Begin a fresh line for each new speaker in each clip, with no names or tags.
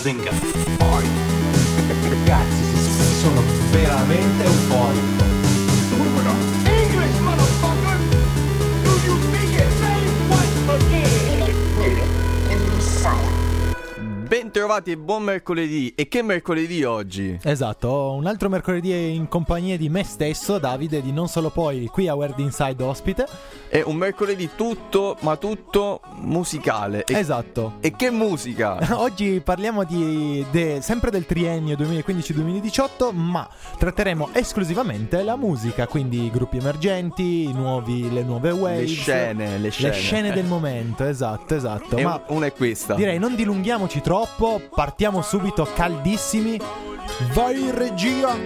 Mazinga. Poi ragazzi, sono veramente euforico.
English, motherfucker! Do you speak it? Say what again?
Bentrovati e buon mercoledì. E che mercoledì oggi?
Esatto, un altro mercoledì in compagnia di me stesso, Davide, di Non Solo Poi, qui a Word Inside ospite.
È un mercoledì tutto, ma tutto musicale.
Esatto.
E che musica?
Oggi parliamo sempre del triennio 2015-2018, ma tratteremo esclusivamente la musica, quindi i gruppi emergenti, le nuove waves,
le
scene del momento, esatto.
Ma una è questa.
Direi non dilunghiamoci troppo, partiamo subito caldissimi. Vai regia!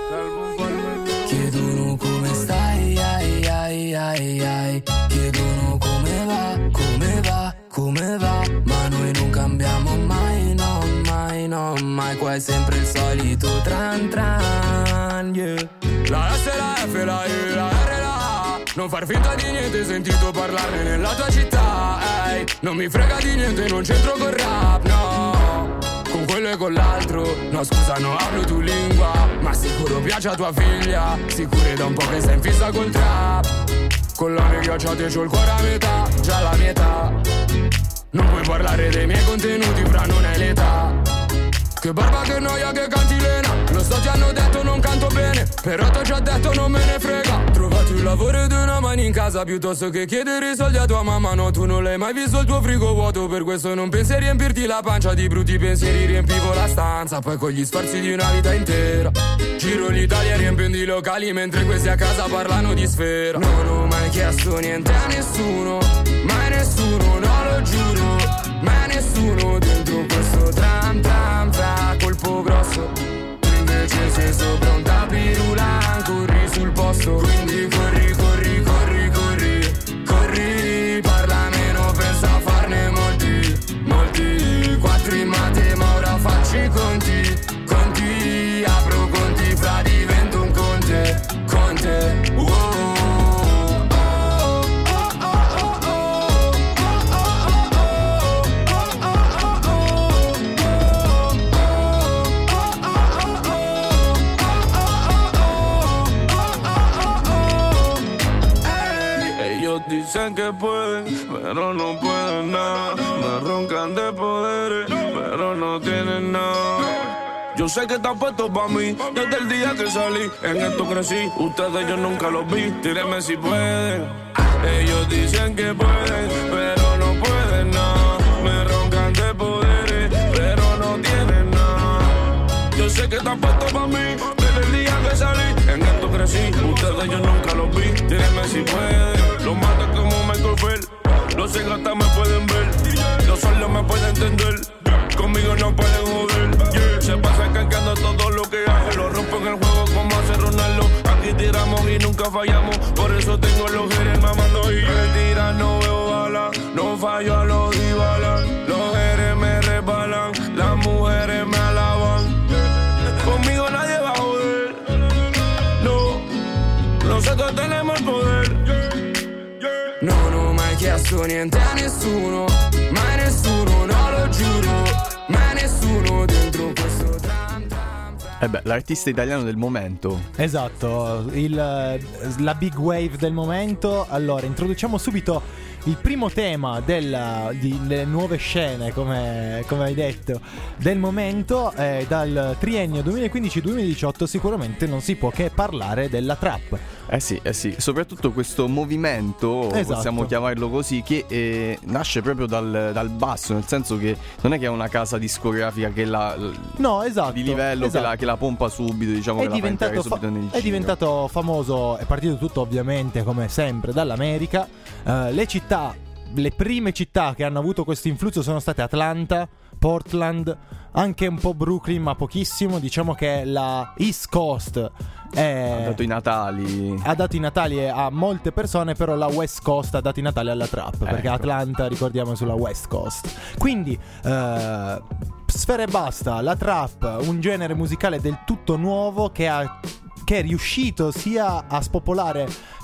Chiedono come stai, ai. Chiedono come va, ma noi non cambiamo mai, no, mai. Qua è sempre il solito tran, yeah. La S, la F, la I, la R, la A. Non far finta di niente, sentito parlarne nella tua città, ehi. Non mi frega di niente, non c'entro col rap, no. Con quello e con l'altro, no scusa, no hablo tu lingua, ma sicuro piace a tua figlia. Sicuro è da un po' che sei in fissa col trap. Con la mia ghiacciate c'ho il cuore a metà, già la mia età. Non puoi parlare dei miei contenuti, fra non hai l'età. Che barba, che noia, che cantilena. Lo so ti hanno detto non canto bene, però t'ho già detto non me ne frega. Trovati un lavoro ed una mano in casa piuttosto che chiedere i soldi a tua mamma. No, tu non l'hai mai visto il tuo frigo vuoto, per questo non pensi a riempirti la pancia. Di brutti pensieri riempivo la stanza, poi con gli sforzi di una vita intera giro l'Italia riempiendo i locali mentre questi a casa parlano di sfera. Non ho mai chiesto niente a nessuno, mai nessuno, no lo giuro, mai nessuno dentro questo tram fra colpo grosso. Invece sei sopra un tapirulan, corri sul posto, quindi corri, parla meno, pensa a farne molti, 4 in mate, ma ora faccio i conti, apro conti, fra divento un conte, wow.
Dicen que pueden, pero no pueden nada. Me roncan de poderes, pero no tienen nada. Yo sé que están puestos pa' mí, desde el día que salí. En esto crecí, ustedes yo nunca los vi. Tírenme si pueden. Ellos dicen que pueden, pero no pueden nada. Me roncan de poderes, pero no tienen nada. Yo sé que están puestos pa' mí, desde el día que salí. En esto crecí, ustedes yo nunca los vi. Tírenme si pueden. Los mato como Michael Phelps. Los cegatas me pueden ver, los sordos me pueden entender. Conmigo no pueden joder, yeah. Se pasa cargando todo lo que hago. Lo rompo en el juego como hace Ronaldo. Aquí tiramos y nunca fallamos. Por eso tengo los jerez mamando y mentira, no veo bala. No fallo a los Dybala. Los jerez me resbalan, las mujeres me alaban. Conmigo nadie va a joder. No, nosotros tenemos el poder.
Non ho mai chiesto niente a nessuno, mai nessuno, no lo giuro, mai nessuno dentro questo tram.
L'artista italiano del momento.
Esatto, la big wave del momento. Allora, introduciamo subito il primo tema delle nuove scene, come hai detto, del momento. Dal triennio 2015-2018 sicuramente non si può che parlare della trap.
Eh sì, soprattutto questo movimento,
esatto,
possiamo chiamarlo così, che nasce proprio dal basso, nel senso che non è che è una casa discografica che
no, esatto,
di livello, esatto, che la pompa subito, diciamo, che la fa entrare subito nel giro.
È diventato famoso, è partito tutto ovviamente come sempre dall'America. Le prime città che hanno avuto questo influsso sono state Atlanta, Portland, anche un po' Brooklyn, ma pochissimo. Diciamo che la East Coast
ha dato i natali
a molte persone, però la West Coast ha dato i natali alla trap, perché Atlanta, ricordiamo, è sulla West Coast. Quindi Sfera e Basta, la trap, un genere musicale del tutto nuovo che è riuscito sia a spopolare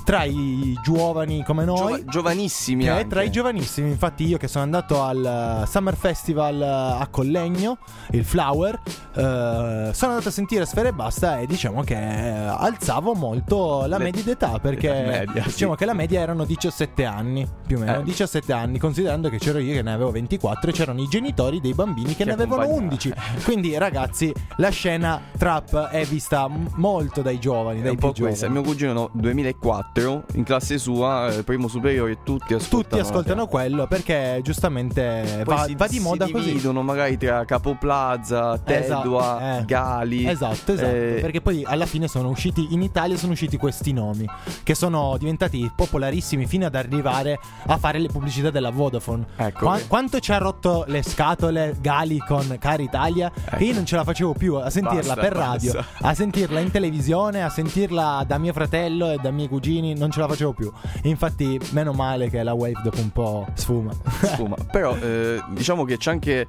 tra i giovani come noi,
giovanissimi anche.
tra i giovanissimi. Infatti io che sono andato al Summer Festival a Collegno, il Flower, sono andato a sentire Sfera Ebbasta e diciamo che alzavo molto la media d'età, perché
media,
diciamo
sì.
che la media erano 17 anni, più o meno 17 anni, considerando che c'ero io che ne avevo 24 e c'erano i genitori dei bambini che ne avevano 11. Quindi ragazzi, la scena trap è vista molto dai giovani, dai
un
più
po'
giovani.
questa. Mio cugino 2004, in classe sua, primo superiore, tutti ascoltano
quello, perché giustamente va di moda
si
così.
dividono magari tra Capo Plaza, Tedua, Gali.
Esatto, perché poi alla fine sono usciti in Italia, sono usciti questi nomi che sono diventati popolarissimi fino ad arrivare a fare le pubblicità della Vodafone.
Ecco.
Quanto ci ha rotto le scatole Gali con Cara Italia, che io non ce la facevo più a sentirla per radio, a sentirla in televisione, a sentirla da mio fratello e da miei cugini, non ce la facevo più. E infatti meno male che la wave dopo un po' sfuma.
Però diciamo che c'è anche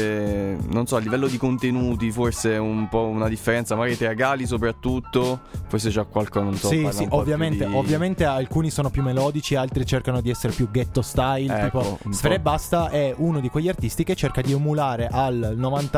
non so, a livello di contenuti forse un po' una differenza magari tra Gali soprattutto, forse c'è qualcosa, non so.
Sì, ovviamente alcuni sono più melodici, altri cercano di essere più ghetto style,
ecco,
tipo Sfera Ebbasta è uno di quegli artisti che cerca di emulare al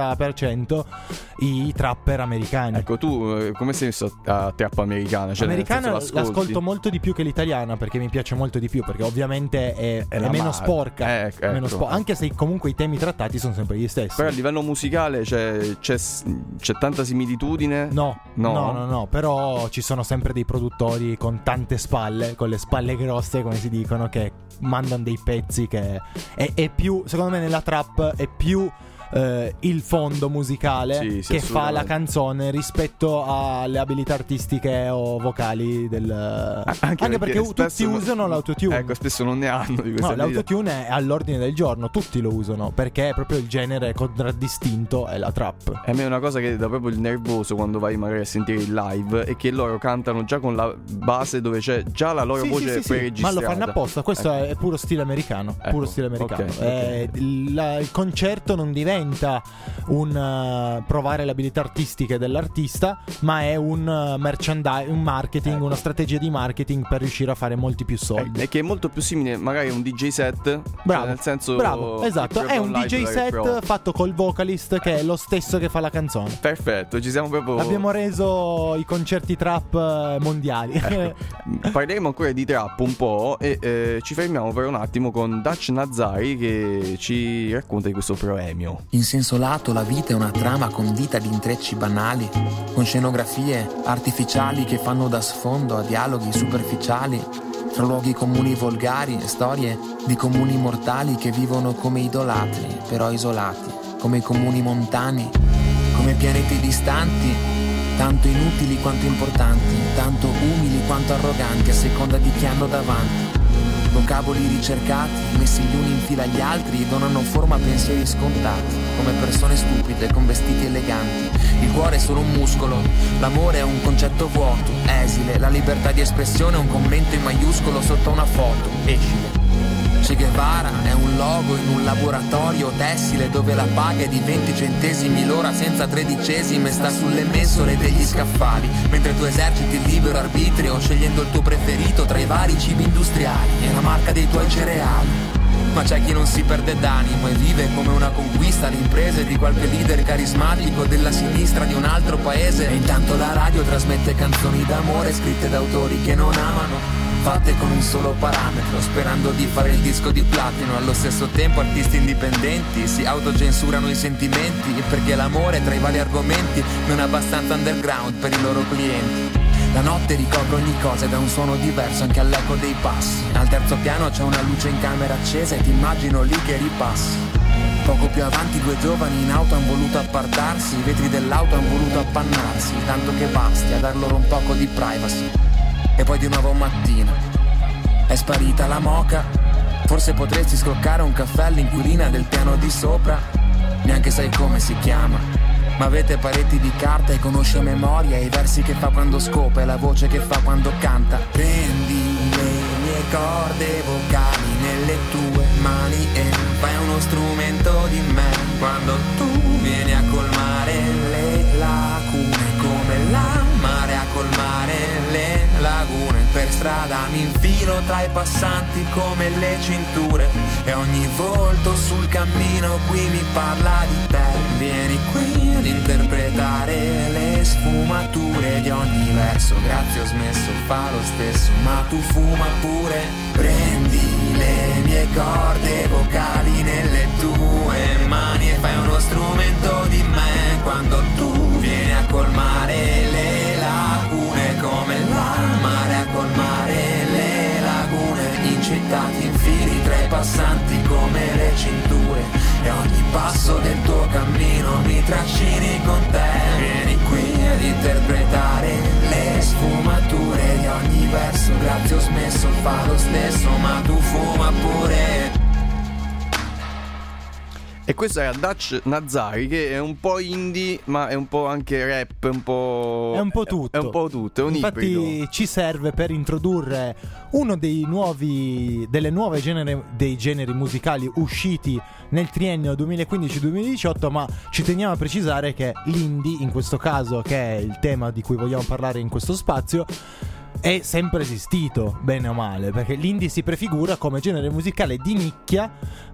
90% i trapper americani.
Ecco, tu come sei messo a trap americana? Cioè,
americana l'ascolto molto di più che l'italiana, perché mi piace molto di più, perché ovviamente è meno sporca,
ecco.
anche se comunque i temi trattati sono sempre gli stessi.
Però a livello musicale c'è tanta similitudine?
No, però ci sono sempre dei produttori con tante spalle, con le spalle grosse come si dicono, che mandano dei pezzi che è più, secondo me nella trap è più il fondo musicale che fa la canzone rispetto alle abilità artistiche o vocali anche perché tutti usano l'autotune.
Ecco, spesso non ne hanno di queste
l'autotune è all'ordine del giorno, tutti lo usano perché è proprio il genere contraddistinto è la trap.
E a me è una cosa che dà proprio il nervoso quando vai magari a sentire il live è che loro cantano già con la base dove c'è già la loro voce preregistrata.
Ma lo fanno apposta, questo è puro stile americano, puro stile americano.
Okay.
Il concerto non diventa un provare le abilità artistiche dell'artista, ma è un merchandising, un marketing, una strategia di marketing per riuscire a fare molti più soldi.
E che è molto più simile magari a un DJ set.
Bravo,
nel senso,
bravo, esatto, è un DJ set fatto col vocalist che è lo stesso che fa la canzone.
Perfetto, ci siamo proprio.
Abbiamo reso i concerti trap mondiali.
Parleremo ancora di trap un po' e ci fermiamo per un attimo con Dutch Nazari che ci racconta di questo proemio.
In senso lato la vita è una trama condita di intrecci banali, con scenografie artificiali che fanno da sfondo a dialoghi superficiali, fra luoghi comuni volgari e storie di comuni mortali che vivono come idolatri, però isolati, come i comuni montani, come pianeti distanti, tanto inutili quanto importanti, tanto umili quanto arroganti a seconda di chi hanno davanti. Vocaboli ricercati, messi gli uni in fila agli altri, donano forma a pensieri scontati, come persone stupide con vestiti eleganti. Il cuore è solo un muscolo, l'amore è un concetto vuoto, esile, la libertà di espressione è un commento in maiuscolo sotto una foto, escile. Che Guevara è un logo in un laboratorio tessile dove la paga è di 20 centesimi l'ora senza tredicesime, sta sulle mensole degli scaffali, mentre tu eserciti il libero arbitrio scegliendo il tuo preferito tra i vari cibi industriali e la marca dei tuoi cereali. Ma c'è chi non si perde d'animo e vive come una conquista le imprese di qualche leader carismatico della sinistra di un altro paese, e intanto la radio trasmette canzoni d'amore scritte da autori che non amano, fatte con un solo parametro, sperando di fare il disco di platino. Allo stesso tempo artisti indipendenti si autocensurano i sentimenti, perché l'amore tra i vari argomenti non è abbastanza underground per i loro clienti. La notte ricopre ogni cosa ed ha un suono diverso anche all'eco dei passi. Al terzo piano c'è una luce in camera accesa e ti immagino lì che ripassi. Poco più avanti due giovani in auto han voluto appartarsi, i vetri dell'auto han voluto appannarsi, tanto che basti a dar loro un poco di privacy. E poi di nuovo mattina è sparita la moca. Forse potresti scoccare un caffè all'inquilina del piano di sopra. Neanche sai come si chiama, ma avete pareti di carta e conosci a memoria i versi che fa quando scopa e la voce che fa quando canta. Prendi le mie corde vocali nelle tue mani e fai uno strumento di me quando tu vieni a colmare le lacune, come la mare a colmare le lagune, per strada, mi infilo tra i passanti come le cinture, e ogni volto sul cammino qui mi parla di te. Vieni qui ad interpretare le sfumature di ogni verso. Grazie, ho smesso, fa lo stesso, ma tu fuma pure. Prendi le mie corde vocali nelle tue mani e fai uno strumento di me, quando tu vieni a colmare le lacune, come il mare a colmare le lagune. In città ti infili tra i passanti come le cinture, e ogni passo del tuo cammino mi trascini con te. Vieni qui ad interpretare le sfumature di ogni verso. Grazie, ho smesso, fa lo stesso, ma tu fuma pure.
E questo era Dutch Nazari, che è un po' indie, ma è un po' anche rap, è un po' tutto. È un po' tutto, è un
Infatti
ibrido.
ci serve per introdurre uno dei nuovi dei generi musicali usciti nel triennio 2015-2018, ma ci teniamo a precisare che l'indie, in questo caso, che è il tema di cui vogliamo parlare in questo spazio, è sempre esistito, bene o male, perché l'indie si prefigura come genere musicale di nicchia,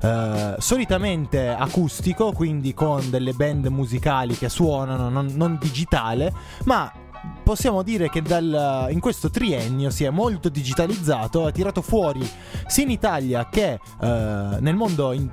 solitamente acustico, quindi con delle band musicali che suonano, non digitale, ma possiamo dire che in questo triennio si è molto digitalizzato, ha tirato fuori sia in Italia che nel mondo in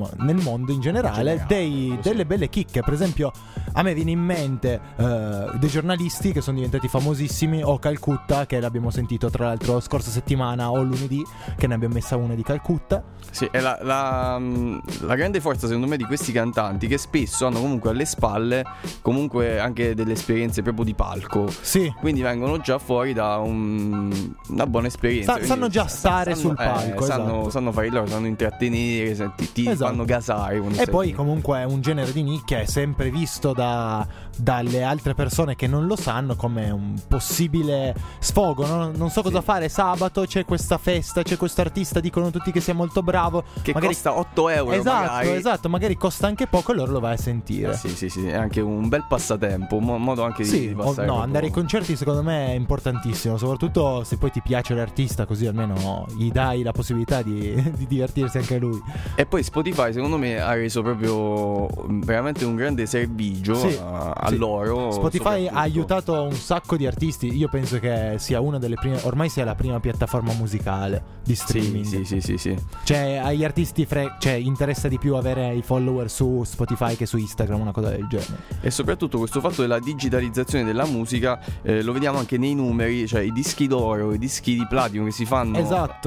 generale delle belle chicche. Per esempio, a me viene in mente dei giornalisti che sono diventati famosissimi, o Calcutta, che l'abbiamo sentito tra l'altro scorsa settimana o lunedì, che ne abbiamo messa una di Calcutta.
Sì, è la grande forza secondo me di questi cantanti, che spesso hanno comunque alle spalle comunque anche delle esperienze proprio di palco.
Sì.
Quindi vengono già fuori da una buona esperienza.
Sanno già stare sul palco, esatto.
Sanno fare loro, sanno intrattenere, ti
Esatto.
fanno gasare.
E poi comunque è un genere di nicchia, è sempre visto dalle altre persone che non lo sanno come un possibile sfogo, no? Non so cosa fare sabato, c'è questa festa, c'è questo artista, dicono tutti che sia molto bravo,
che
magari
costa 8 euro.
Esatto, magari costa anche poco e loro lo vai a sentire.
Sì, è anche un bel passatempo, un modo anche di passare.
No, andare ai concerti secondo me è importantissimo, soprattutto se poi ti piace l'artista, così almeno gli dai la possibilità di divertirsi anche lui.
E poi Spotify secondo me ha reso proprio veramente un grande servigio a loro.
Spotify ha aiutato un sacco di artisti. Io penso che sia una delle prime, ormai sia la prima piattaforma musicale di streaming.
Sì.
Cioè agli artisti interessa di più avere i follower su Spotify che su Instagram, una cosa del genere.
E soprattutto questo fatto della digitalizzazione della musica lo vediamo anche nei numeri, cioè i dischi d'oro, i dischi di platino che si fanno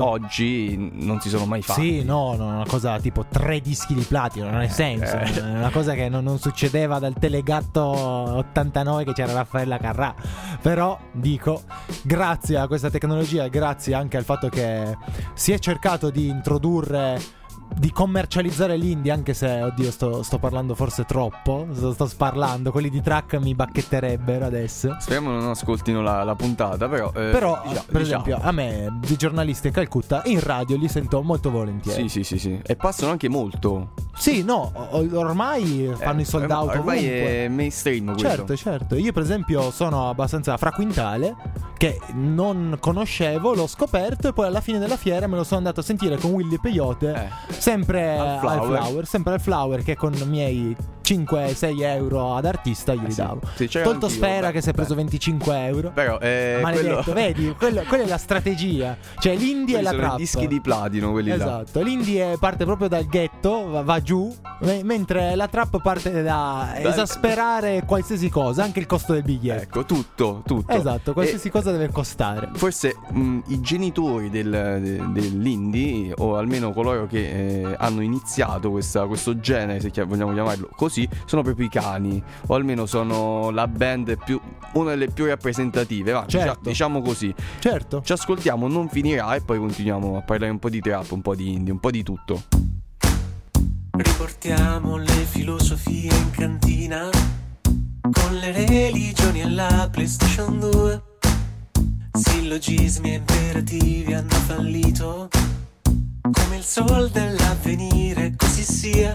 oggi non si sono mai fatti.
Sì, no, una cosa tipo 3 dischi di platino, non ha senso. È una cosa che non succedeva dal Telegatto 89 che c'era Raffaella Carrà. Però dico, grazie a questa tecnologia, grazie anche al fatto che si è cercato di introdurre, di commercializzare l'indie, anche se, oddio, sto parlando forse troppo, sto sparlando, quelli di Track mi bacchetterebbero adesso.
Speriamo non ascoltino la puntata, però
per esempio a me di giornalisti a Calcutta in radio li sento molto volentieri.
Sì, e passano anche molto.
Sì, no, ormai fanno i sold out
ormai
ovunque.
è mainstream quello.
Certo. Io per esempio sono abbastanza fraquintale, che non conoscevo, l'ho scoperto e poi alla fine della fiera me lo sono andato a sentire con Willy Peyote, sempre al Flower, che con i miei 5-6 euro ad artista gli davo. Tolto Sfera che si è preso 25 euro.
Però
maledetto, vedi, quella è la strategia. Cioè l'indie è la trappa.
I dischi di platino, quelli là.
Esatto, l'indie parte proprio dal ghetto, va giù, mentre la trap parte da esasperare qualsiasi cosa, anche il costo del biglietto.
Ecco, tutto.
Esatto, qualsiasi cosa deve costare.
Forse i genitori dell'indie, o almeno coloro che hanno iniziato questo genere, se vogliamo chiamarlo così, sono proprio i Cani, o almeno sono la band una delle più rappresentative, diciamo così.
Certo.
Ci ascoltiamo Non finirà e poi continuiamo a parlare un po' di trap, un po' di indie, un po' di tutto.
Riportiamo le filosofie in cantina, con le religioni alla PlayStation 2. Sillogismi e imperativi hanno fallito, come il sol dell'avvenire, così sia.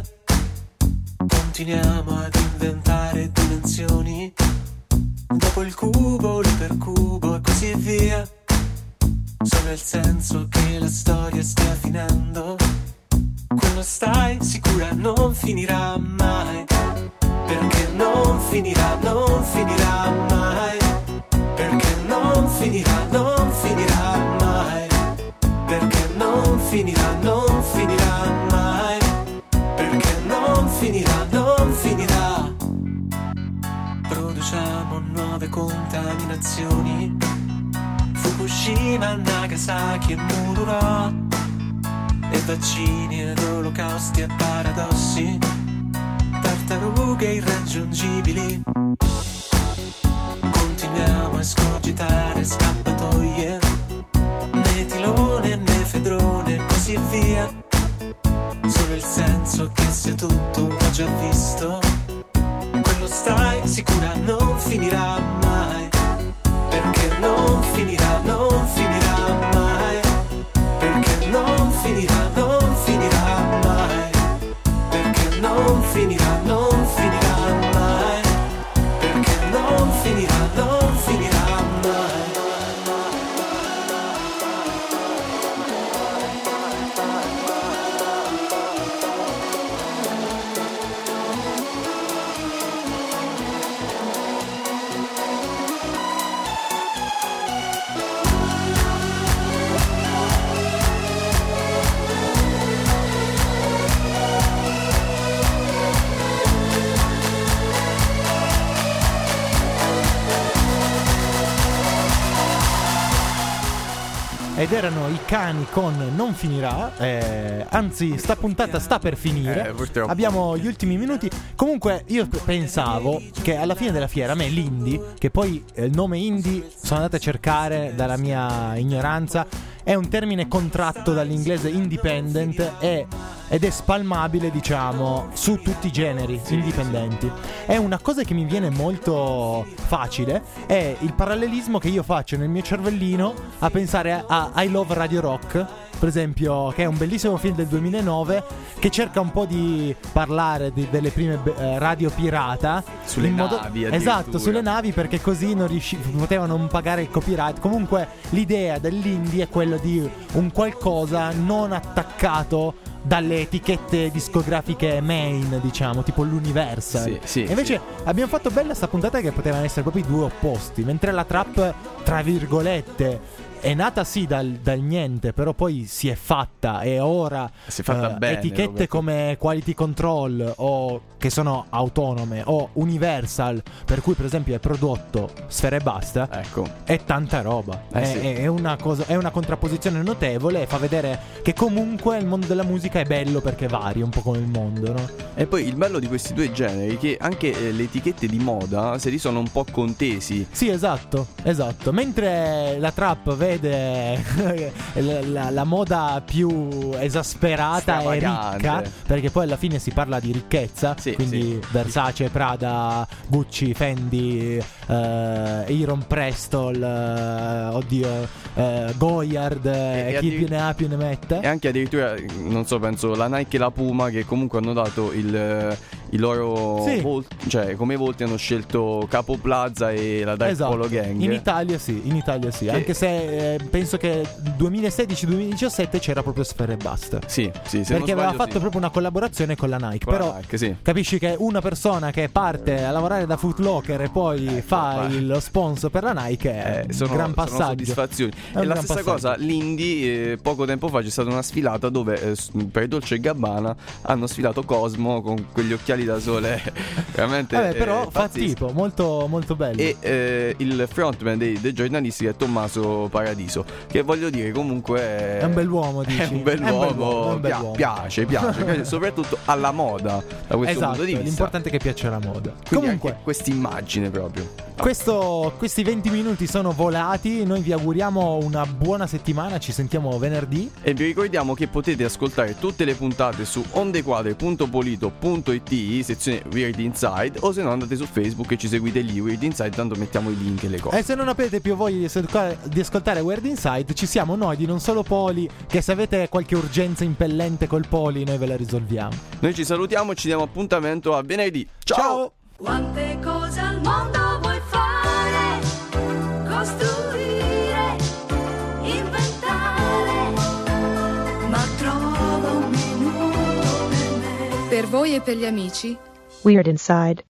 Continuiamo ad inventare dimensioni, dopo il cubo, l'ipercubo e così via. nel senso che la storia stia finendo. Quello stai sicura non finirà mai, perché non finirà, non finirà mai, perché non finirà, non finirà mai, perché non finirà, non finirà mai, perché non finirà, non finirà. Produciamo nuove contaminazioni, Fukushima, Nagasaki e Mururo, e vaccini ed olocausti e paradossi, tartarughe irraggiungibili. Continuiamo a escogitare scappatoie, metilone, nefedrone e così via. Solo il senso che sia tutto ho già visto. Quello stai sicura non finirà mai, perché non finirà, non finirà mai, perché non finirà, non finirà mai, perché non finirà, non finirà mai, perché non finirà, non finirà mai.
Ed erano i Cani con Non finirà, anzi sta puntata sta per finire,
purtroppo.
Abbiamo gli ultimi minuti. Comunque io pensavo che alla fine della fiera a me l'indie, che poi il nome indie sono andato a cercare dalla mia ignoranza, è un termine contratto dall'inglese independent ed è spalmabile, diciamo, su tutti i generi indipendenti. È una cosa che mi viene molto facile, è il parallelismo che io faccio nel mio cervellino a pensare a I Love Radio Rock, per esempio, che è un bellissimo film del 2009 che cerca un po' di parlare delle prime radio pirata
sulle navi,
esatto, sulle navi, perché così non potevano non pagare il copyright. Comunque l'idea dell'indie è quello di un qualcosa non attaccato dalle etichette discografiche main, diciamo, tipo l'Universal.
Sì,
e invece abbiamo fatto bella sta puntata che potevano essere proprio i due opposti. Mentre la trap, tra virgolette, è nata sì dal niente, però poi si è fatta, e ora
si è fatta bene,
etichette
Roberto.
come Quality Control, o che sono autonome, o Universal, per cui per esempio è prodotto Sfera Ebbasta,
ecco,
è tanta roba.
Sì.
È una cosa, è una contrapposizione notevole, e fa vedere che comunque il mondo della musica è bello perché varia un po' come il mondo, no?
E poi il bello di questi due generi è che anche le etichette di moda se li sono un po' contesi.
Sì, esatto. Mentre la trap vede la moda più esasperata e ricca, perché poi alla fine si parla di ricchezza,
sì,
quindi
sì.
Versace, Prada, Gucci, Fendi, Iron Prestol, Goyard, e chi ne ha più ne mette.
E anche addirittura, non so, penso la Nike e la Puma, che comunque hanno dato i loro volti, cioè come volti hanno scelto Capo Plaza e la Dark Polo Gang.
In Italia sì, che... anche se penso che 2016-2017 c'era proprio Sfera Ebbasta.
Sì,
perché aveva fatto proprio una collaborazione con la Nike. Però
la Nike, sì.
Capisci che una persona che parte a lavorare da Foot Locker e poi fa lo sponsor per la Nike è un gran passaggio.
Sono soddisfazioni. E la stessa cosa, l'indie, poco tempo fa c'è stata una sfilata dove per Dolce & Gabbana hanno sfilato Cosmo con quegli occhiali da sole veramente
però fa
pazzeschi.
tipo molto molto bello.
E il frontman dei giornalisti è Tommaso Paradiso, che voglio dire comunque
è un bell'uomo, dici?
È un bell'uomo, piace soprattutto alla moda, da questo punto di vista.
L'importante è che piaccia la moda.
Quindi
Comunque
questa immagine proprio.
Questi 20 minuti sono volati. Noi vi auguriamo una buona settimana. Ci sentiamo venerdì.
E vi ricordiamo che potete ascoltare tutte le puntate su ondequadre.polito.it, sezione Weird Inside, o se no andate su Facebook e ci seguite lì, Weird Inside, tanto mettiamo i link e le cose.
E se non avete più voglia di ascoltare Weird Inside, ci siamo noi di Non Solo Poli, che se avete qualche urgenza impellente col Poli noi ve la risolviamo.
Noi ci salutiamo e ci diamo appuntamento a venerdì. Ciao!
Quante cose al mondo vuoi fare, costruire, inventare. Per voi e per gli amici,
Weird Inside.